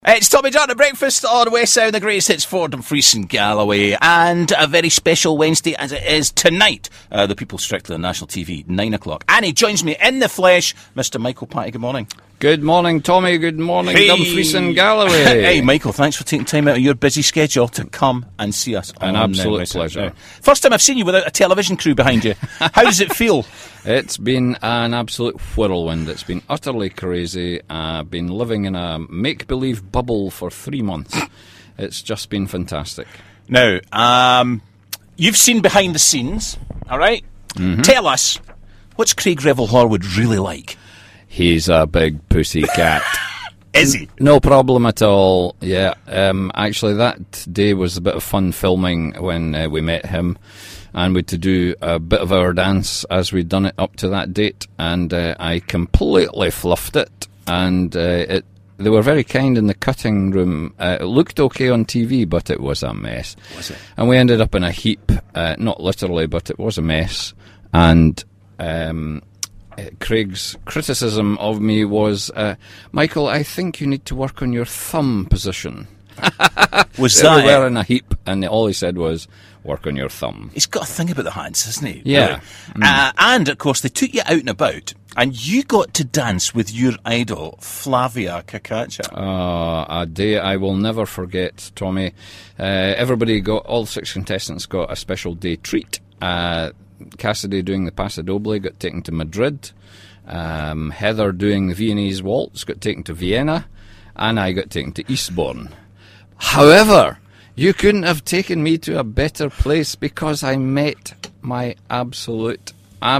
It's Tommy John at Breakfast on West Sound, the greatest hits, Ford and Fries and Galloway, and a very special Wednesday as it is tonight. The People Strictly on National TV, 9 o'clock. And he joins me in the flesh, Mr. Michael Patty. Good morning. Good morning, Tommy. Good morning, Dumfries and Galloway. Hey, Michael, thanks for taking time out of your busy schedule to come and see us. An absolute pleasure. First time I've seen you without a television crew behind you. How does it feel? It's been an absolute whirlwind. It's been utterly crazy. I've been living in a make-believe bubble for 3 months. It's just been fantastic. Now, you've seen behind the scenes, all right? Mm-hmm. Tell us, what's Craig Revel Horwood really like? He's a big pussy cat. Is he? No problem at all. Yeah. Actually, that day was a bit of fun filming when we met him, and we had to do a bit of our dance as we'd done it up to that date, and I completely fluffed it, and they were very kind in the cutting room. It looked okay on TV, but it was a mess. Was it? And we ended up in a heap, not literally, but it was a mess, and Craig's criticism of me was, Michael, I think you need to work on your thumb position. Was that we were in a heap, and all he said was, work on your thumb. He's got a thing about the hands, hasn't he? Yeah. And, of course, they took you out and about, and you got to dance with your idol, Flavia Cacacia. A day I will never forget, Tommy. All 6 contestants got a special day treat. Cassidy doing the Paso Doble got taken to Madrid. Heather doing the Viennese waltz got taken to Vienna. And I got taken to Eastbourne. However, you couldn't have taken me to a better place because I met my absolute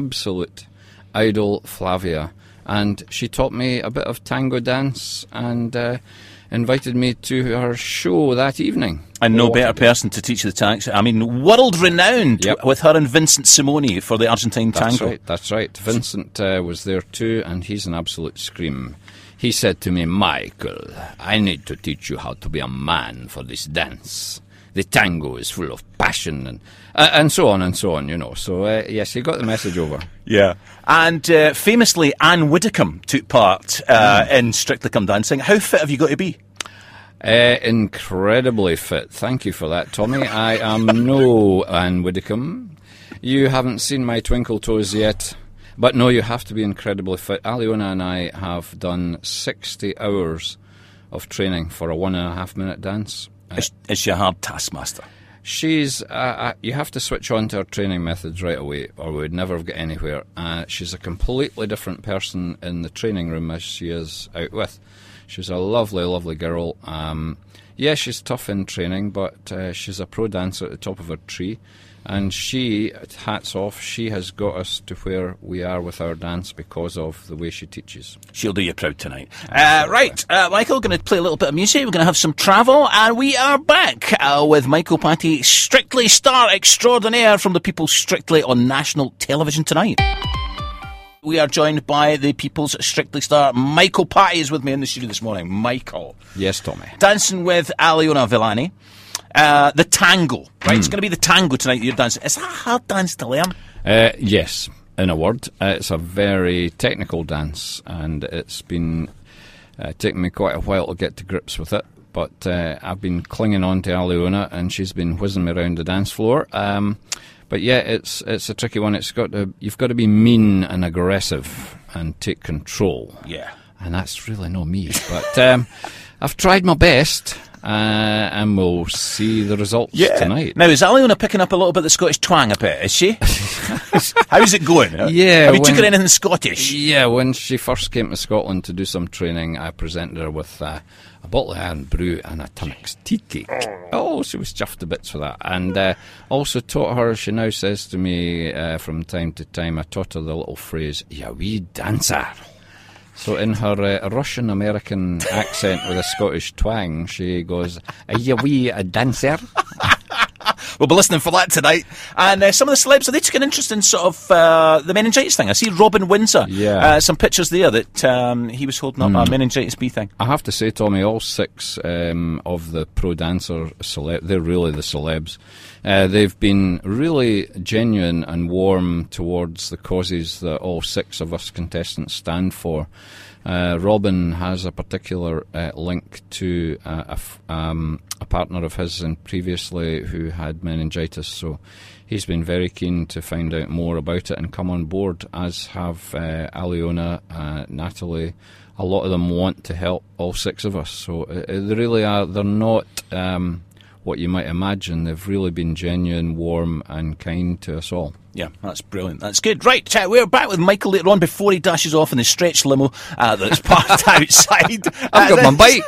idol, Flavia. And she taught me a bit of tango dance and invited me to her show that evening. And no better person to teach you the tango. I mean, world-renowned with her and Vincent Simoni for the Argentine tango. That's right. Vincent was there too, and he's an absolute scream. He said to me, Michael, I need to teach you how to be a man for this dance. The tango is full of passion and so on and so on, you know. So, yes, he got the message over. Yeah. And famously, Anne Widdecombe took part in Strictly Come Dancing. How fit have you got to be? Incredibly fit. Thank you for that, Tommy. I am no Anne Widdecombe. You haven't seen my twinkle toes yet. But no, you have to be incredibly fit. Aliona and I have done 60 hours of training for a 1.5 minute dance. Is she a hard taskmaster? She's, you have to switch on to her training methods right away, or we'd never get anywhere. She's a completely different person in the training room as she is out with. She's a lovely, lovely girl. Yeah, she's tough in training, but she's a pro dancer at the top of her tree. And she, hats off, she has got us to where we are with our dance because of the way she teaches. She'll do you proud tonight. Right, Michael, going to play a little bit of music. We're going to have some travel, and we are back with Michael Patty, Strictly Star Extraordinaire from the People Strictly on national television tonight. We are joined by the People's Strictly Star. Michael Patty is with me in the studio this morning. Michael. Yes, Tommy. Dancing with Aliona Villani. The tango, right? It's going to be the tango tonight that you're dancing. Is that a hard dance to learn? Yes, in a word. It's a very technical dance, and it's been taking me quite a while to get to grips with it. But I've been clinging on to Aliona, and she's been whizzing me around the dance floor. But yeah, it's a tricky one. You've got to be mean and aggressive and take control. Yeah, and that's really not me. But I've tried my best. And we'll see the results tonight. Now, is Aliona picking up a little bit of the Scottish twang a bit, is she? How's it going? Yeah. Have you took her anything Scottish? Yeah, when she first came to Scotland to do some training, I presented her with a bottle of Iron Brew and a Tunnock's tea cake. Oh, she was chuffed to bits for that. And also taught her, she now says to me from time to time, I taught her the little phrase, "Ya wee dancer." So in her Russian-American accent with a Scottish twang, she goes, "Are you a dancer?" We'll be listening for that tonight. And some of the celebs, they took an interest in sort of the meningitis thing. I see Robin Windsor. Yeah. Some pictures there that he was holding up a meningitis B thing. I have to say, Tommy, all 6 of the pro dancer they're really the celebs. They've been really genuine and warm towards the causes that all 6 of us contestants stand for. Robin has a particular link to a partner of his and previously who had meningitis, so he's been very keen to find out more about it and come on board, as have Aliona, Natalie. A lot of them want to help all 6 of us, so they really are. They're not what you might imagine. They've really been genuine, warm and kind to us all. Yeah, that's brilliant. That's good. Right, we're back with Michael later on before he dashes off in the stretch limo that's parked outside. I've got my bike.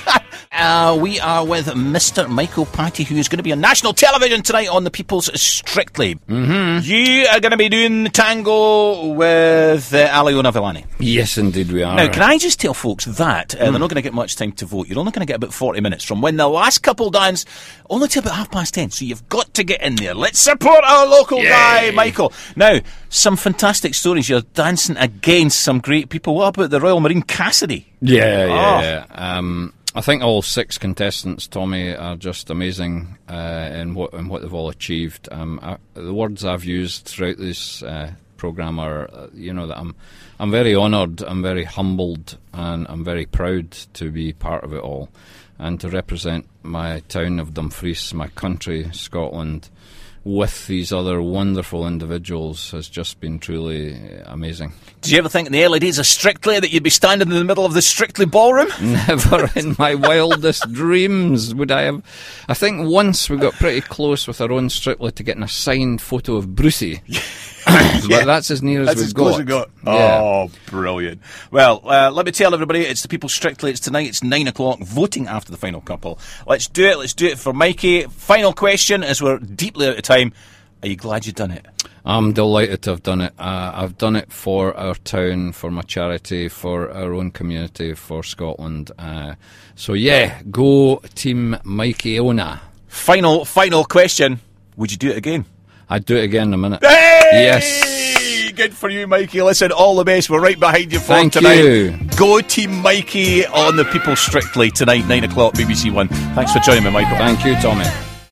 We are with Mr. Michael Patty, who is going to be on national television tonight on The People's Strictly. Mm-hmm. You are going to be doing the tango with Aliona Villani. Yes, indeed we are. Now, can I just tell folks that they're not going to get much time to vote. You're only going to get about 40 minutes from when the last couple dance, only till about 10:30. So you've got to get in there. Let's support our local guy, Michael. Now, some fantastic stories. You're dancing against some great people. What about the Royal Marine Cassidy? Yeah. I think all 6 contestants, Tommy, are just amazing in what they've all achieved. The words I've used throughout this programme are, that I'm very honoured, I'm very humbled, and I'm very proud to be part of it all, and to represent my town of Dumfries, my country, Scotland, with these other wonderful individuals has just been truly amazing. Did you ever think in the early days of Strictly that you'd be standing in the middle of the Strictly ballroom? Never in my wildest dreams would I have. I think once we got pretty close with our own Strictly to getting a signed photo of Brucey. But that's as near as we've got. Yeah. Oh, brilliant. Well, let me tell everybody, it's The People's Strictly. It's tonight, it's 9 o'clock, voting after the final couple. Let's do it for Mikey. Final question, as we're deeply out of time. Are you glad you've done it? I'm delighted to have done it. I've done it for our town, for my charity, for our own community, for Scotland. So yeah, go Team Mikey Ona. Final question. Would you do it again? I'd do it again in a minute. Hey! Yes. Good for you, Mikey. Listen, all the best. We're right behind you for Thank tonight. You. Go Team Mikey on The People's Strictly tonight, 9 o'clock, BBC One. Thanks for joining me, Michael. Thank you, Tommy.